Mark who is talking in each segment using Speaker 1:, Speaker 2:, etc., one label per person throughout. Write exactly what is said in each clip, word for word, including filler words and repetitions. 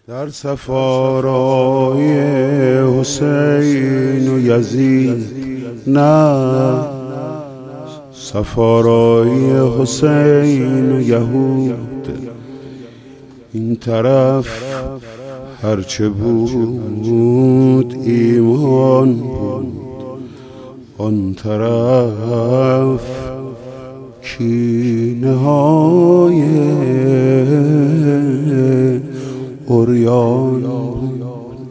Speaker 1: در سفارای حسین و یزید، نه سفارای حسین و یهود، این طرف هرچه بود ایمان بود، آن طرف کینه های عریان بود.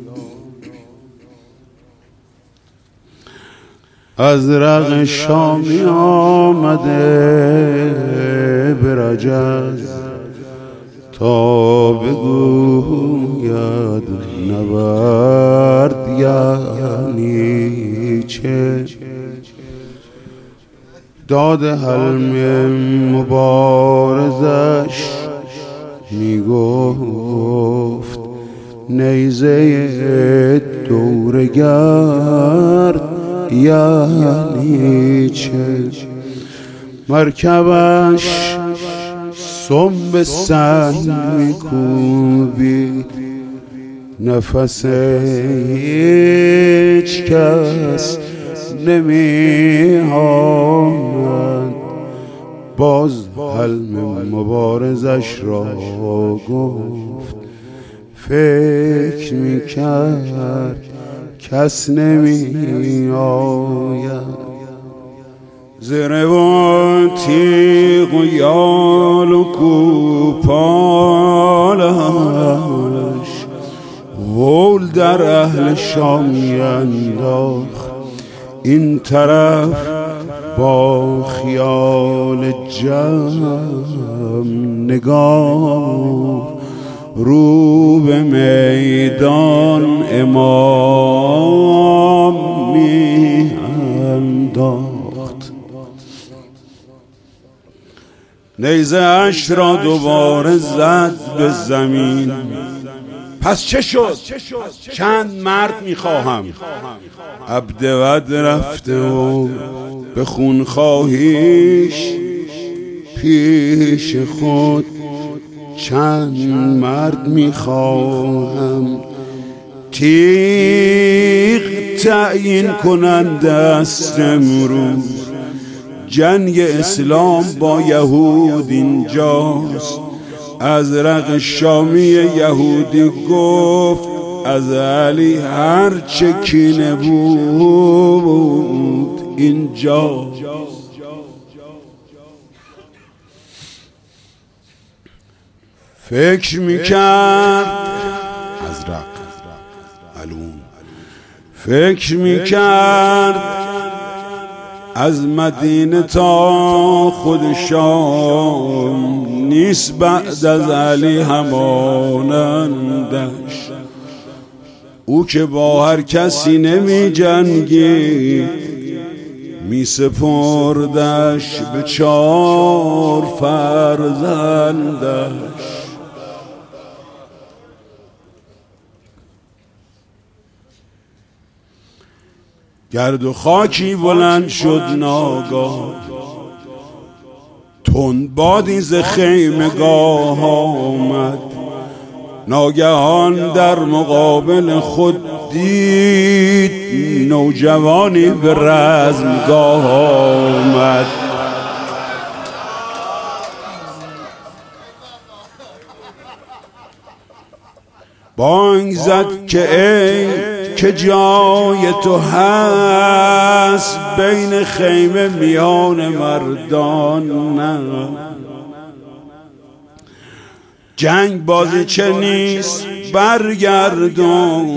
Speaker 1: از رق شامی آمده به رجز تا بگوید نبرد یعنی چه. داد حلم مبارزش میگفت نیزه دورگرد یعنی چه. مرکبش سم به سنگ میکوبید، نفس هیچ کس نمی آمد. باز حلم مبارزش را گفت، فکر میکرد کس نمی آید. زره و تیغ و یال و کوپالش هول در اهل شامی انداخت. این طرف با خیال جمع نگاه رو به میدان امام می انداخت. نیزه اش را دوباره زد به زمین. پس چه شد؟ چند مرد میخواهم. عبدود رفته و به خونخواهیش پیش خود چند مرد میخواهم. تیغ تعیین کننده است امروز، جنگ اسلام با یهود اینجاست. از رق شامی یهودی گفت از علی هر چه کینه بود اینجا. فکر میکرد از رق علوم، فکر میکرد از مدینه تا خود شام نیست بعد از علی همانندش. او که با هر کسی نمی جنگید، می سپردش به چار فرزندش. گرد و خاکی بلند شد ناگاه، تند بادی ز خیمگاه آمد. ناگهان در مقابل خود دید نوجوانی به رزمگاه آمد. بانگ زد که ای که جای تو هست بین خیمه میان مردان. نه جنگ بازی چه نیست، برگردون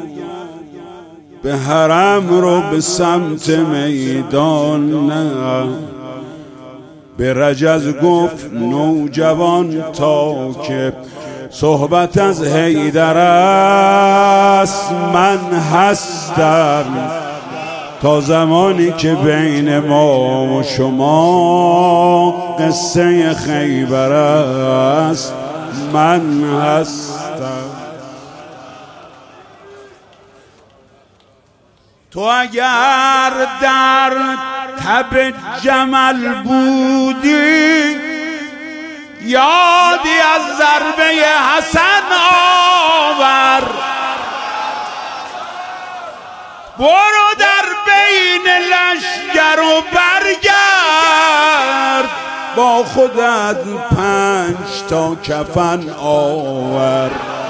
Speaker 1: به حرم رو به سمت میدان. نه به رجز گفت نوجوان تا که صحبت از حیدر است من هستم. تا زمانی که بین ما و شما قصه خیبر است من هستم. تو اگر در تب جمل بودی یادی از ضربه حسن برو در بین لشگر و برگرد، با خودت پنج تا کفن آور.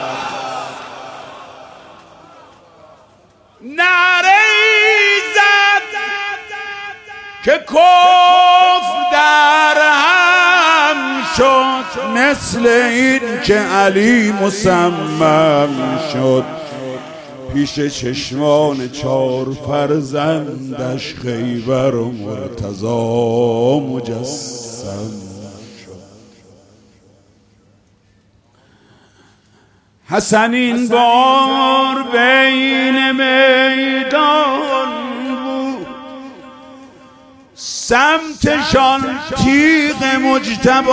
Speaker 1: نعره زد که کفر در هم شد، مثل این که علی مصمم شد. پیش چشمان چار فرزندش خیبر و مرتضی مجسم شد. حسن این بار بین میدان بود، سمتشان تیغ مجتبی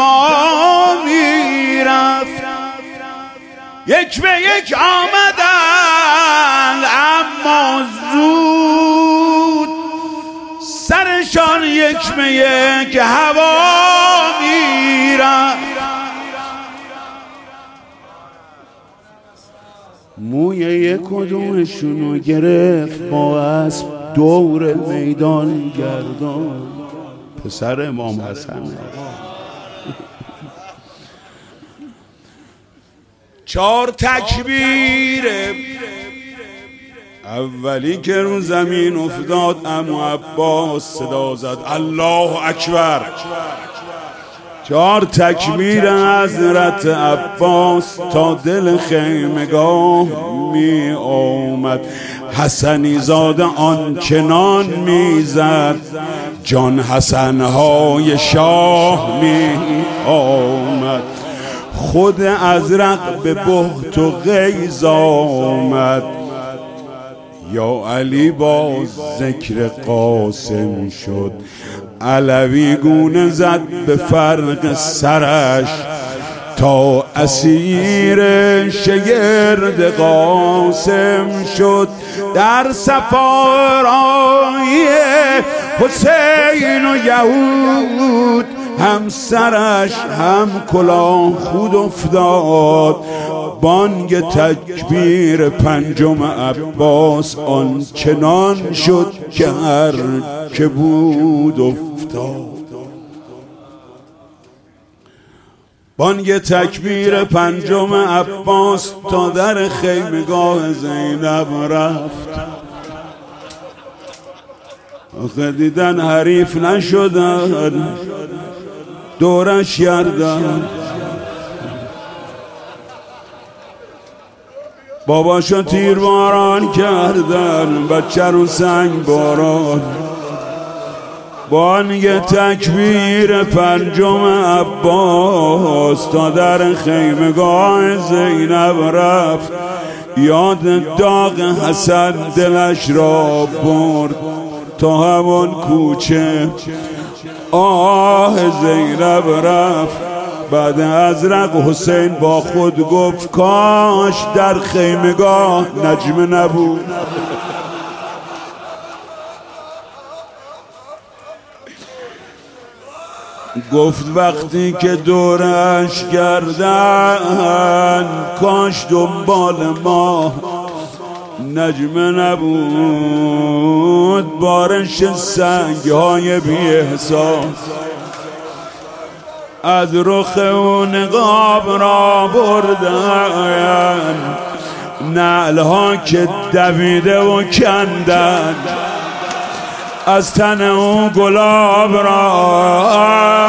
Speaker 1: میرفت. یک به یک آمدند اما زود، سرشان یک به یک هوا میرفت. موی یک کدومشونو گرفت با اسب دور میدان گردان. پسر امام حسن چهار تکبیر اولی که رو زمین افتاد، عمو عباس صدا زد الله اکبر. چهار تکبیر حضرت عباس تا دل خیمگاه می آمد. حسنی زاده آن چنان می زد، جان حسنهای شاه می آمد. خود ازرق به بهت و غیظ آمد. یا علی باز ذکر قاسم شد، علوی گونه زد به فرق سرش، تا اسیر شگرد قاسم شد. در سفارای حسین و یهود، هم سرش هم کلاه خود افتاد. بانگ تکبیر پنجم عباس آن چنان شد که هر که بود افتاد. بانگ تکبیر پنجم عباس تا در خیمگاه زینب رفت. آخه دیدن حریف نشدن، دورش گردن. باباشو تیر باران کردن، بچه رو سنگ باران. بانگ تکبیر پنجم عباس تا در خیمگاه زینب رفت. یاد داغ حسن دلش را برد، تا همون کوچه آه زینب رفت. بعد ازرق حسین با خود گفت کاش در خیمگاه نجمه نبود. گفت وقتی که دورش گردن، کاش دنبال ما نجمه نبود. بارش سنگ های بی احساس از رخ و نقاب را بردن، نعل ها که دویده و کندن، از تن او گلاب را